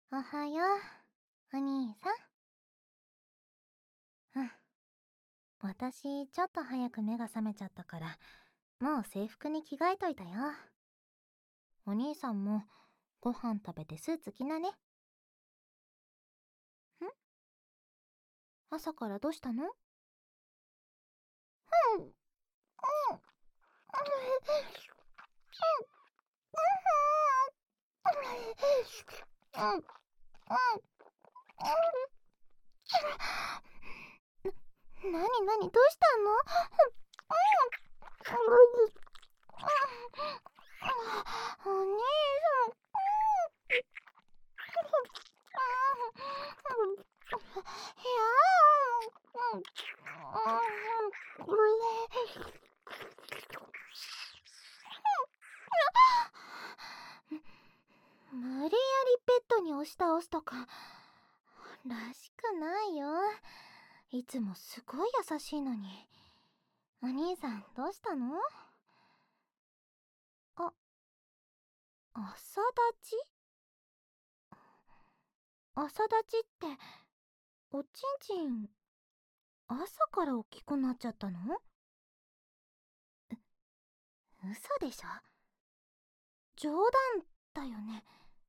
おはよう、お兄さん。私、ちょっと早く目が覚めちゃったから、もう制服に着替えといたよ。お兄さんも、ご飯食べてスーツ着なね。朝からどうしたの？うん、うん、うん、うん、なになに、どうしたの？お兄さん。無理やりベッドに押し倒すとからしくないよ。いつもすごい優しいのに。お兄さん、どうしたの？あ、朝立ち？朝立ちって、おちんちん、朝から大きくなっちゃったの？嘘でしょ？冗談だよね。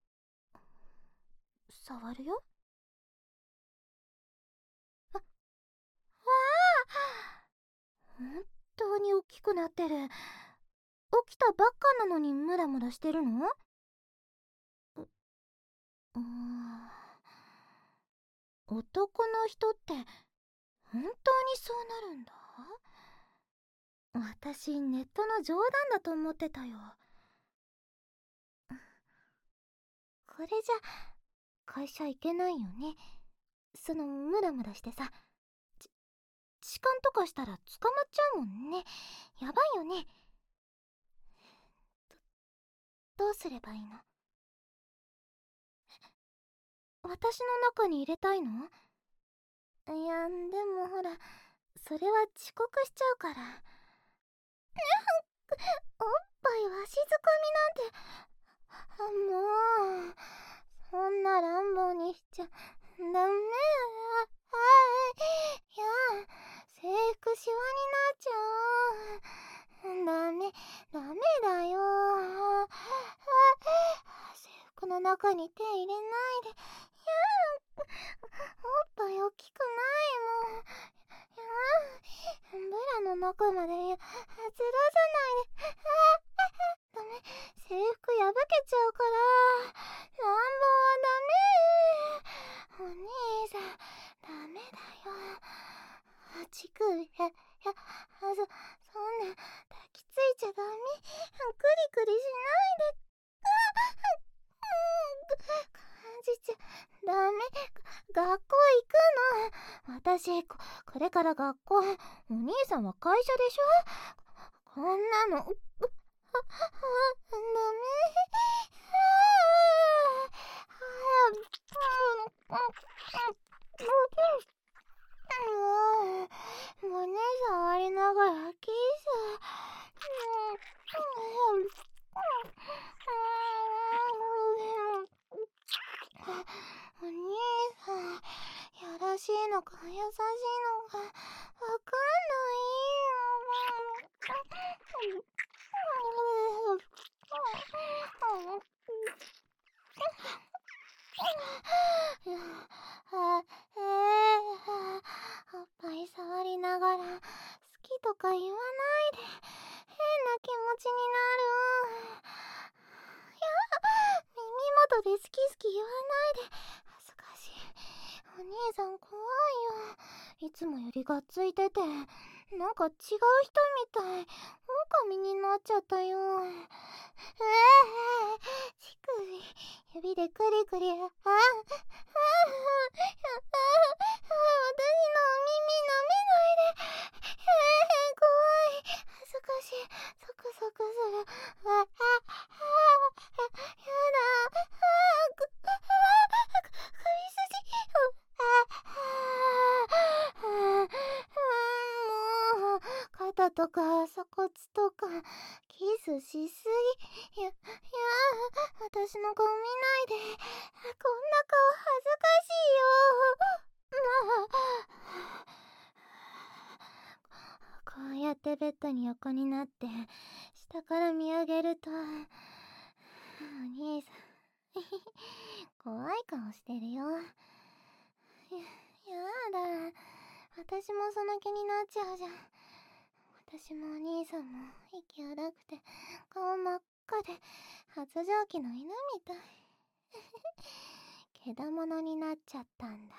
触るよ。わあ、本当に大きくなってる。起きたばっかなのにムラムラしてるの？うーん、男の人って本当にそうなるんだ。私、ネットの冗談だと思ってたよ。これじゃ会社行けないよね。そのムラムラしてさ、痴漢とかしたら捕まっちゃうもんね。やばいよね。どうすればいいの？私の中に入れたいの？いや、でもほら、それは遅刻しちゃうから。おっぱいわしづかみなんて、もう、そんな乱暴にしちゃダメ。いや、制服シワになっちゃう。ダメ、ダメだよ。制服の中に手入れないで。おっぱい大きくないもん。ブラの中までずらさないで。ダメ、制服破けちゃうから。乱暴はダメ。お兄さん、ダメだよ。乳首、そんな、抱きついちゃダメ。クリクリしないで。感じちゃダメ。学校行くの。私、これから学校。お兄さんは会社でしょ？こんなの、ダメ。胸触りながらキス。お兄さん、やらしいのか優しいのかわかんないよ。おっぱい触りながら好きとか言わないで。変な気持ちになる。耳元で好き好き言わないで。恥ずかしい。お兄さん怖いよ。いつもよりがっついてて、なんか違う人みたい。狼になっちゃったよ。乳首、指でクリクリ。私のお耳舐めないで。怖い。恥ずかしい。ゾクゾクする。やだ。もう、肩とか鎖骨とか、キスしすぎ。私の顔見ないで。こんな顔てベッドに横になって下から見上げると、お兄さん怖い顔してるよ。やだ、私もその気になっちゃうじゃん。私もお兄さんも息荒くて顔真っ赤で発情期の犬みたい。けだものになっちゃったんだ。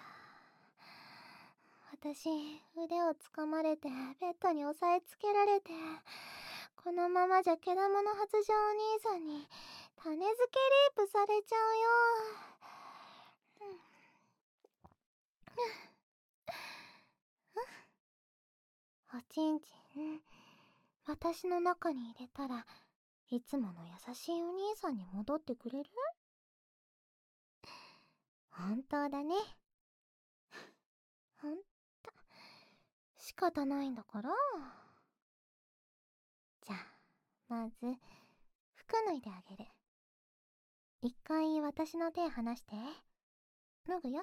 私、腕をつかまれてベッドに押さえつけられて、このままじゃけだもの発情お兄さんに種付けレイプされちゃうよ。おちんちん、私の中に入れたらいつもの優しいお兄さんに戻ってくれる？本当だね。ほんと仕方ないんだから。じゃあまず服脱いであげる。一回私の手離して。脱ぐよ。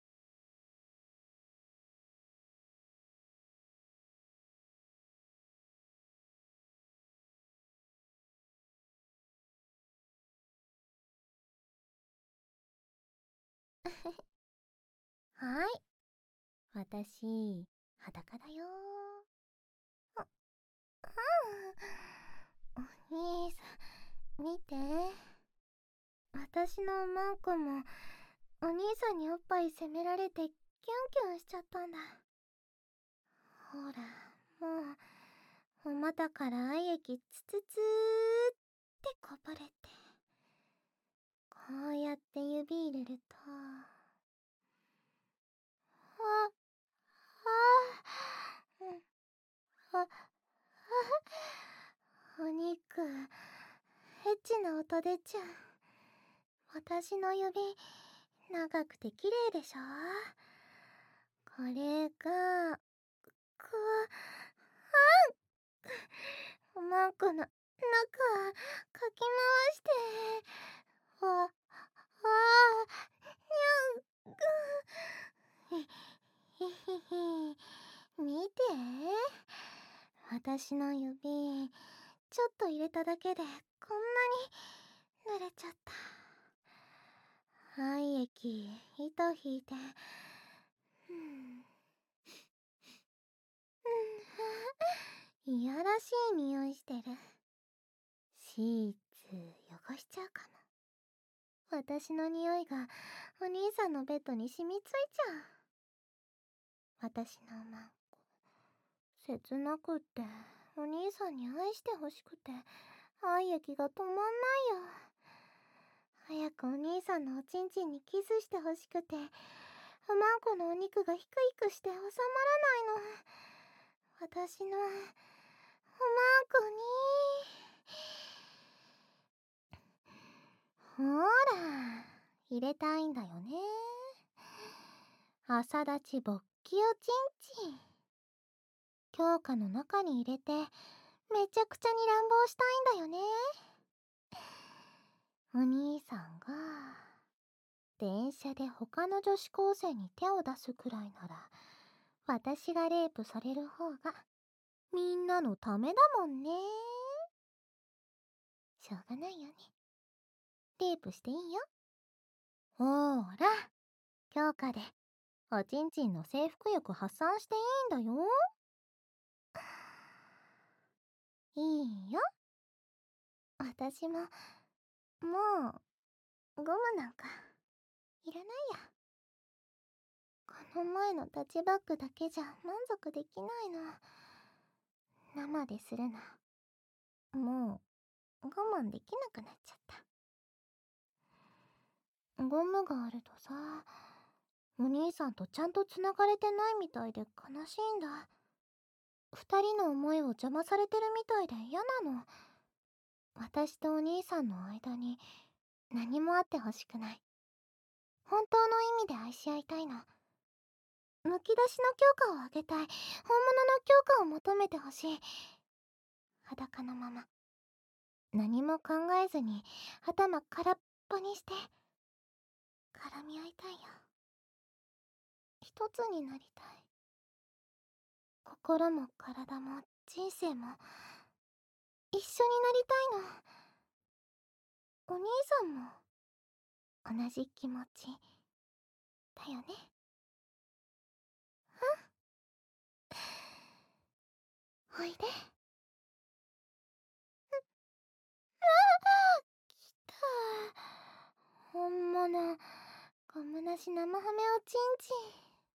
はい、私裸だよ。お兄さん見て、私のマンコもお兄さんにおっぱい責められてキュンキュンしちゃったんだ。ほら、もうお股から愛液ツツツーってこぼれて、こうやって指入れると、あ、あ、うん、あ、お肉、エッチな音出ちゃう。私の指、長くて綺麗でしょ？これが、こう、マンコの中、かき回して、わ、わにゃん、ひひひ、見て。私の指、ちょっと入れただけでこんなに濡れちゃった。愛液、糸引いて、いやらしい匂いしてる。シーツ汚しちゃうかも。私の匂いがお兄さんのベッドに染みついちゃう。私のマンコ、切なくってお兄さんに愛してほしくて愛液が止まんないよ。早くお兄さんのおちんちんにキスしてほしくて、おまんこのお肉がヒクヒクして収まらないの。私のおまんこに。ほら、入れたいんだよね。朝立ち勃起おちんちん。強化の中に入れてめちゃくちゃに乱暴したいんだよね。お兄さんが電車で他の女子高生に手を出すくらいなら、私がレイプされる方がみんなのためだもんね。しょうがないよね。レイプしていいよ。ほーら、強化でおちんちんの征服欲発散していいんだよ。いいよ。私ももうゴムなんかいらないや。この前のタッチバックだけじゃ満足できないの。生でするな。もう我慢できなくなっちゃった。ゴムがあるとさ、お兄さんとちゃんと繋がれてないみたいで悲しいんだ。二人の思いを邪魔されてるみたいで嫌なの。私とお兄さんの間に何もあってほしくない。本当の意味で愛し合いたいの。むき出しの強化をあげたい。本物の強化を求めてほしい。裸のまま。何も考えずに頭空っぽにして絡み合いたいよ。一つになりたい。心も体も人生も一緒になりたいの。お兄さんも同じ気持ちだよね。おいで。来た。本物。ゴムなし生ハメおちんちん。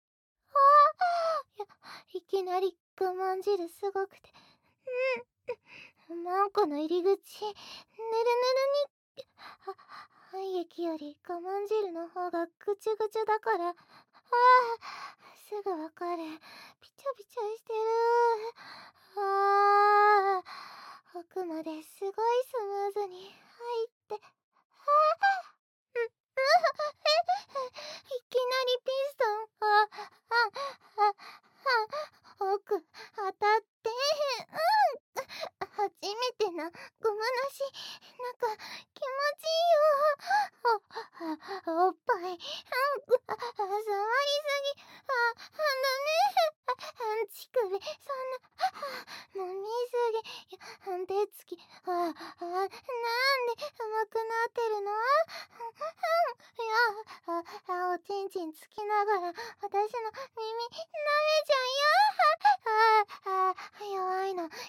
いきなり我慢汁すごくて。マンコの入り口、ぬるぬるに。廃液より我慢汁の方がぐちゅぐちゅだから。すぐわかる。ピチャピチャしてる。奥まですごいスムーズに入って。いきなりピストン。奥、当たって初めてのゴムなし、なんか気持ちいいよ。おっぱい、触りすぎ。ダメ。乳首、そんな、飲みすぎ。手つき、なんで上手くなってるの？おちんちんつきながら、私の耳、舐めちゃうよ。弱いの、弱いから。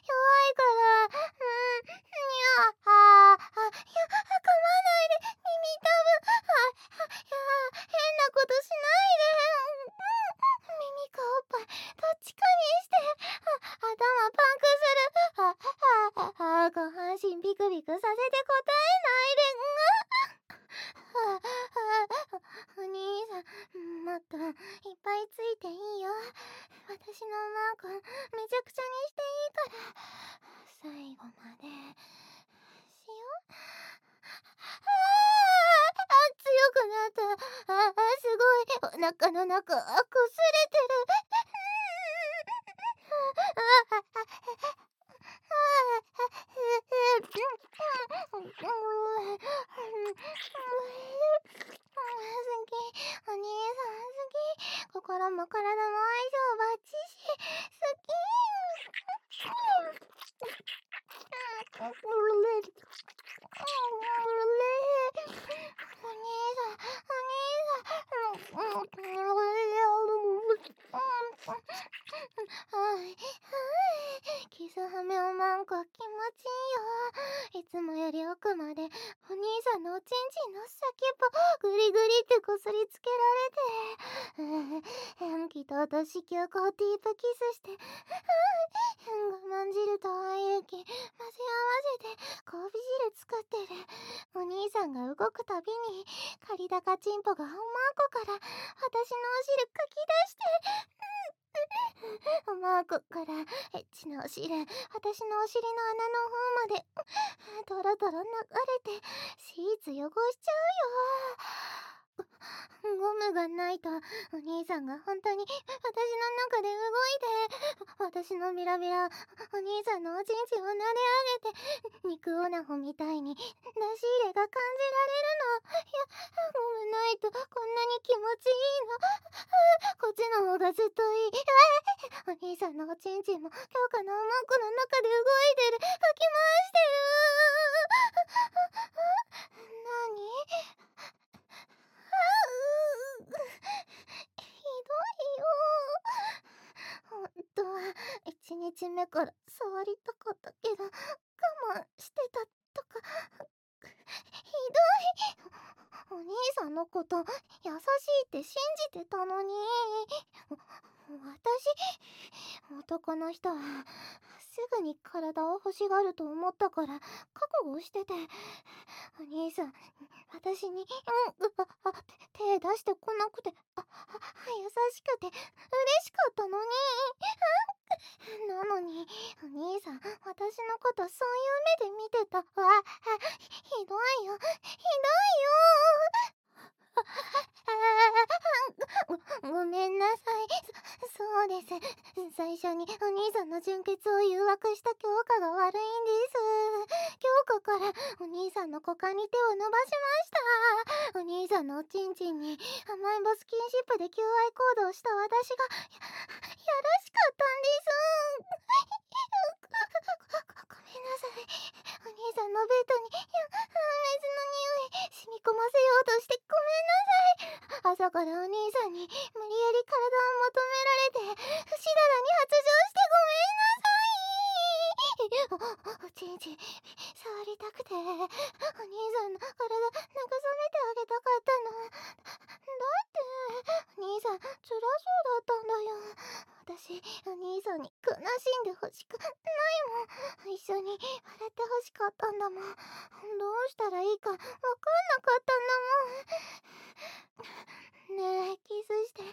噛まないで、耳たぶ。変なことしないで。耳かおっぱい、どっちかにして。頭パンクする。下半身ビクビクさせて答えないで。お兄さん、もっといっぱいついていいよ。私のマークめちゃくちゃにしていいから。最後までしよう。強くなった。すごい。お腹の中、こすれてる。お兄さん好き。心も体も相性バッチシ。好き。お兄さん、キスハメをマンコ気持ちいいよ。いつもより奥までお兄さんのおちんちんの先っぽグリグリってこすりつけられて、気と子宮こうディープキスして、我慢汁と愛液混ぜ合わせて交尾汁作ってる。お兄さんが動くたびに借り高チンポがおまんこから私のお汁かき出して、おまんこからエッチなお汁、私のお尻の穴の方までトロトロ流れてシーツ汚しちゃうよ。ゴムがないとお兄さんが本当に私の中で動いて、私のビラビラお兄さんのおちんちんを撫で上げて、肉オナホみたいに出し入れが感じられるの。いや、ゴムないとこんなに気持ちいいの。こっちの方がずっといい。お兄さんのおちんちんも強化のおまんこの中で動いてる。かき回してる。何？ひどいよ。ほんとは1日目から触りたかったけど我慢してたとか。ひどい。お兄さんのこと優しいって信じてたのに。私、男の人はすぐに体を欲しがると思ったから覚悟してて。お兄さん、私に、手出してこなくて、優しくて嬉しかったのに。なのに、お兄さん、私のことそういう目で見てた。ひどいよ、ひどいよ。ごめんなさい。そうです。最初にお兄さんの純潔を誘惑した教科が悪いんです。 今日からお兄さんの股間に手を伸ばしました。お兄さんのおちんちんに甘えん坊スキンシップで求愛行動をした私がやらしかったんです。ごめんなさい。お兄さんのベッドに水の匂い染み込ませようとしてごめんなさい。朝からお兄さんに無理やり体を求められて不死だらに発情してごめんなさい。おちんちん触りたくてお兄さんの体慰めてあげたかったの。だってお兄さん辛そうだったんだよ。私お兄さんに悲しんでほしくないもん。一緒に笑ってほしかったんだもん。どうしたらいいかわかんなかったんだもん。ねえキスしてよ。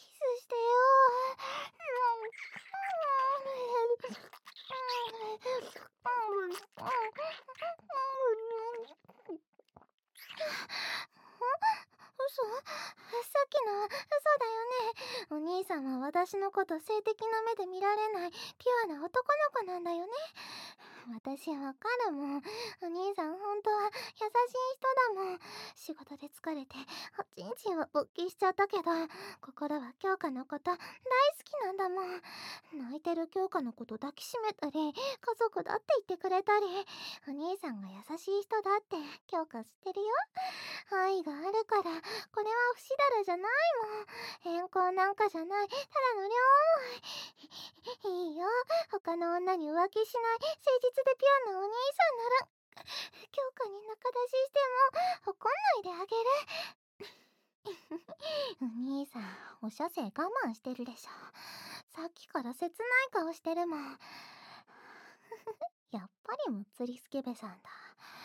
嘘？さっきの嘘だよね。お兄さんは私のこと性的な目で見られないピュアな男の子なんだよね。私わかるもん。お兄さん本当は優しい人だもん。仕事で疲れておちんちんは勃起しちゃったけど心は京香のこと大好きなんだもん。泣いてる京香のこと抱きしめたり家族だって言ってくれたり、お兄さんが優しい人だって京香知ってるよ。愛があるから、これは不死だらじゃないもん。変更なんかじゃない、ただの両思い。いいよ、他の女に浮気しない誠実でピュアなお兄さんなら京香に仲出ししても怒んないであげる。お兄さんお射精我慢してるでしょ。さっきから切ない顔してるもん。やっぱりむっつりスケベさんだ。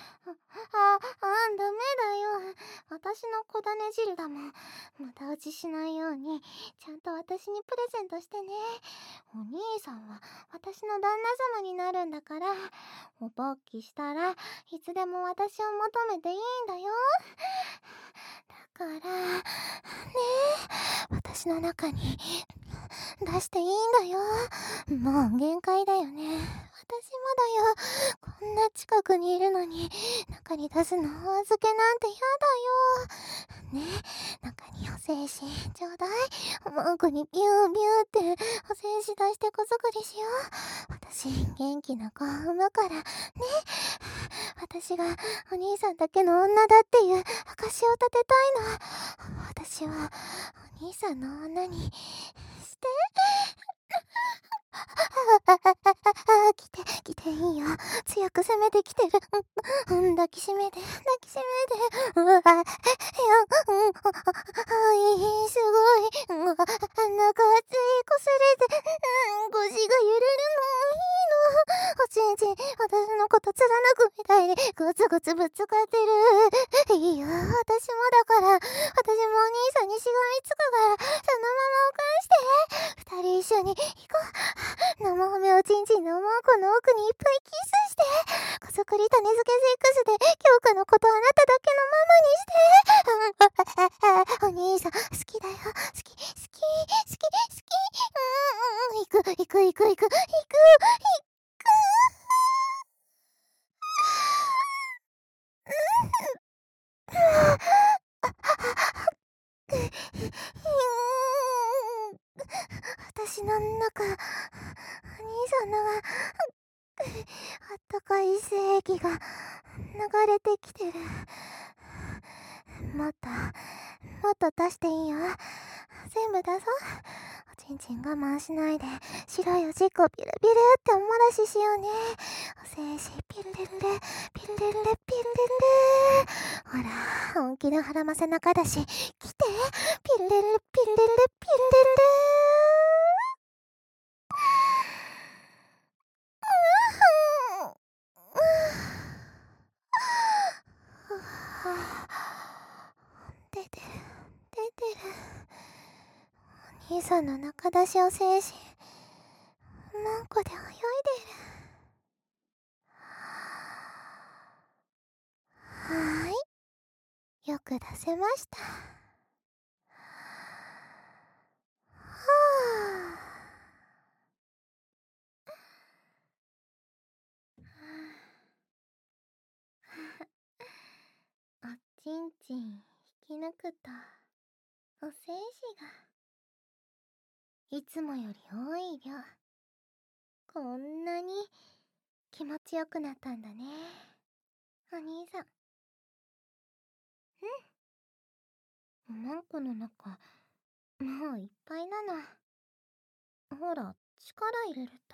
ダメだよ。私の小種汁だもん。無駄打ちしないようにちゃんと私にプレゼントしてね。お兄さんは私の旦那様になるんだから、お勃起したらいつでも私を求めていいんだよ。だからねえ、私の中に出していいんだよ。もう限界だよね。私もだよ。こんな近くにいるのに中に出すのお預けなんてやだよ。ねえ、中にお精子ちょうだい。文句にビュービューってお精子出して子作りしよう。私元気な子産むからね。私がお兄さんだけの女だっていう証を立てたいの。私はお兄さんの女にして来ていいよ。強く攻めてきてる。抱きしめて。うわ、いや、すごい。なんか熱いこすれて、腰が揺れるの。いいの。おちんちん、私のこと貫くみたいに、ゴツゴツぶつかってる。いいよ、私もだから。私もお兄さんにしがみつくから、そのままおかんして。二人一緒に行こう。生褒めおちんちんのマンコの奥にいっぱいキスして。子作り種付けセックスで京香のことあなただけのママにして。お兄さん好きだよ。好き。行く。私の中、お兄さんのが、あったかい精液が流れてきてる。もっと出していいよ。全部出そう。おちんちん我慢しないで、白いおしっこピルピルってお漏らししようね。お精子ピルレルレ、ピルレルレ、ピルレルレ。ほら、本気の腹ませ中だし、来て。ピルレルレ、ピルレルレ、ピルレルレ。出てる。お兄さんの中出しを精子マンコで泳いでる。はーい、よく出せました。はあ。 抜くとお精子がいつもより多い量、こんなに気持ちよくなったんだね、お兄さん。おまんこの中もういっぱいなの。ほら、力入れると。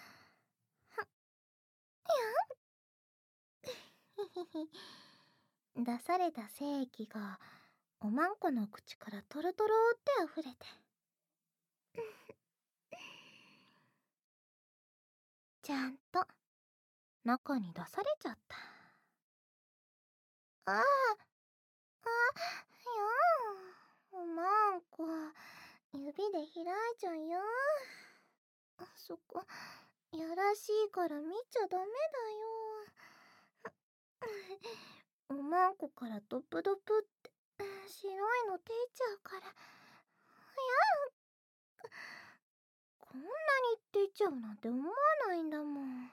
出された精液がおまんこの口からトロトロって溢れて、ちゃんと中に出されちゃった。ああ、やおまんこ、指で開いちゃうよ。そこ、やらしいから見ちゃダメだよ。おまんこからドプドプって白いの出ちゃうから。こんなに出ちゃうなんて思わないんだもん。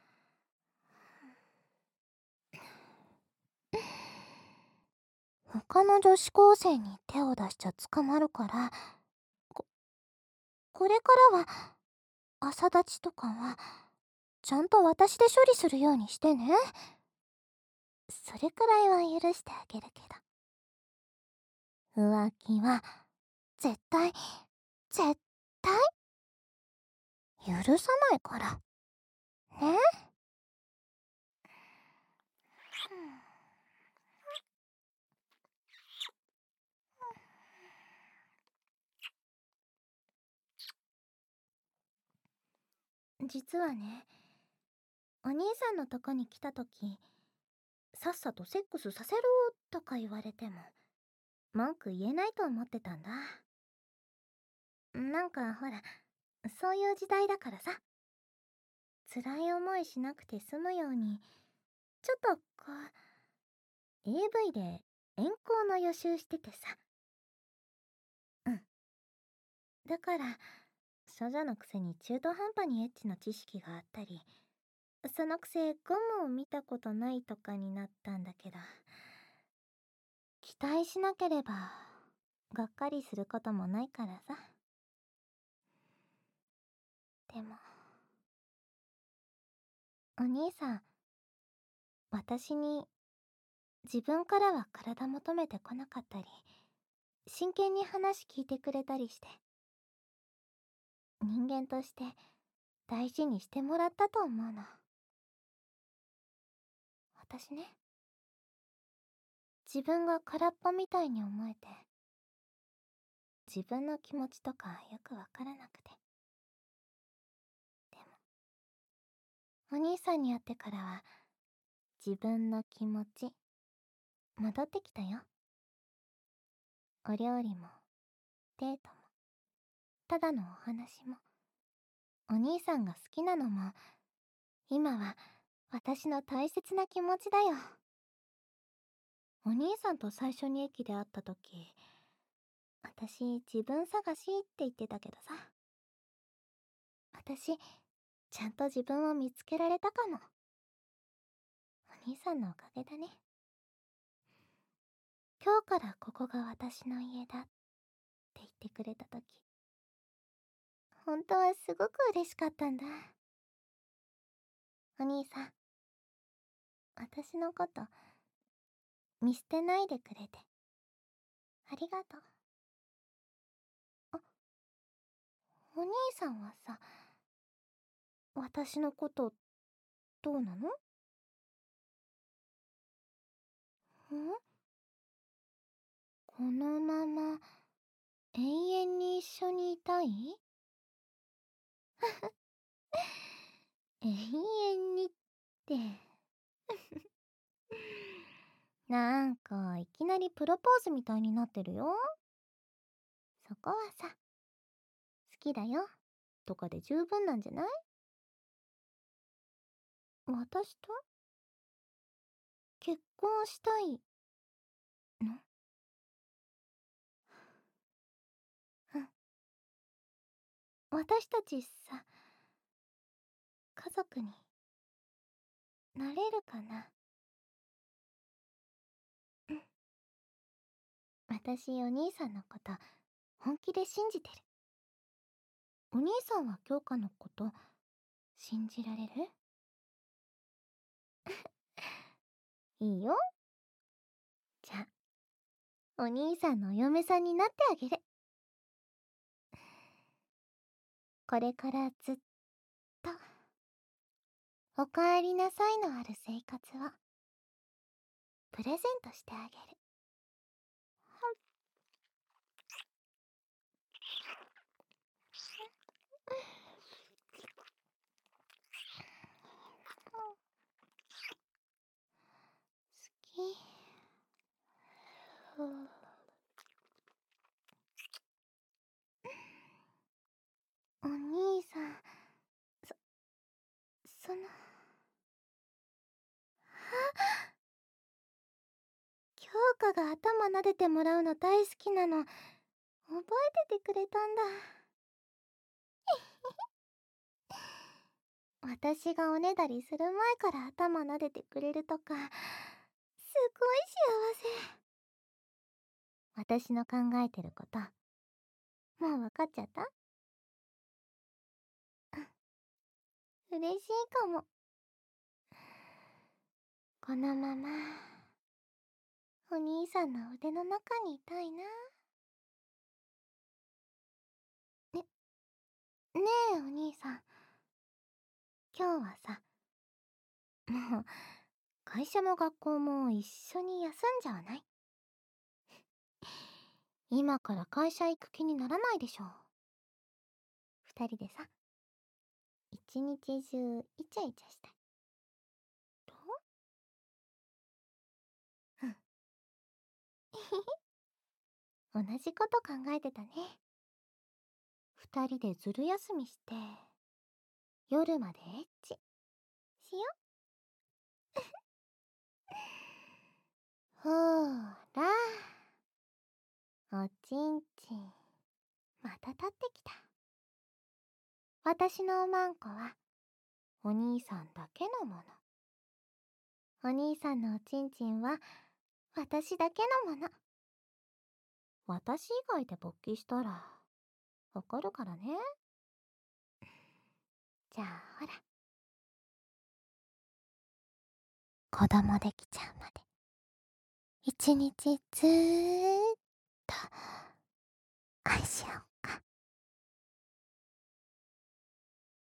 他の女子高生に手を出しちゃ捕まるから、これからは朝立ちとかはちゃんと私で処理するようにしてね。それくらいは許してあげるけど、浮気は絶対絶対許さないからね。実はね、お兄さんのとこに来た時、さっさとセックスさせろとか言われても文句言えないと思ってたんだ。なんかほら、そういう時代だからさ、辛い思いしなくて済むように、ちょっとこう AV で遠行の予習しててさ。だから処女のくせに中途半端にエッチな知識があったり、そのくせゴムを見たことないとかになったんだけど、期待しなければがっかりすることもないからさ。でもお兄さん、私に自分からは体求めてこなかったり、真剣に話聞いてくれたりして、人間として大事にしてもらったと思うの。私ね、自分が空っぽみたいに思えて、自分の気持ちとかよくわからなくて。でもお兄さんに会ってからは自分の気持ち戻ってきたよ。お料理もデートもただのお話も、お兄さんが好きなのも、今は私の大切な気持ちだよ。お兄さんと最初に駅で会った時、私自分探しって言ってたけどさ、私ちゃんと自分を見つけられたかも。お兄さんのおかげだね。今日からここが私の家だって言ってくれた時、本当はすごく嬉しかったんだ。お兄さん、私のこと見捨てないでくれてありがとう。あ、お兄さんはさ、私のことどうなの？このまま永遠に一緒にいたい？永遠にってなんかいきなりプロポーズみたいになってるよ。そこはさ、好きだよとかで十分なんじゃない？私と結婚したいの？うん。私たちさ、家族になれるかな？ 私お兄さんのこと本気で信じてる。お兄さんは京香のこと信じられる？いいよ。じゃあ、お兄さんのお嫁さんになってあげる。これからずっと、おかえりなさいのある生活を、プレゼントしてあげる。好き。お兄さん、その、京香が頭撫でてもらうの大好きなの、覚えててくれたんだ。私がおねだりする前から頭撫でてくれるとか、すごい幸せ。私の考えてること、もう分かっちゃった？嬉しいかも。このまま、お兄さんの腕の中にいたいな。ねえお兄さん。今日はさ、もう、会社も学校も一緒に休んじゃわない？今から会社行く気にならないでしょ。二人でさ、一日中イチャイチャしたい。とうん。同じこと考えてたね。二人でずる休みして、夜までエッチしよ。ほーら、おちんちん、また立ってきた。私のおまんこは、お兄さんだけのもの。お兄さんのおちんちんは、私だけのもの。私以外で勃起したら、わかるからね。じゃあほら、子供できちゃうまで、一日ずーっと愛し合おう。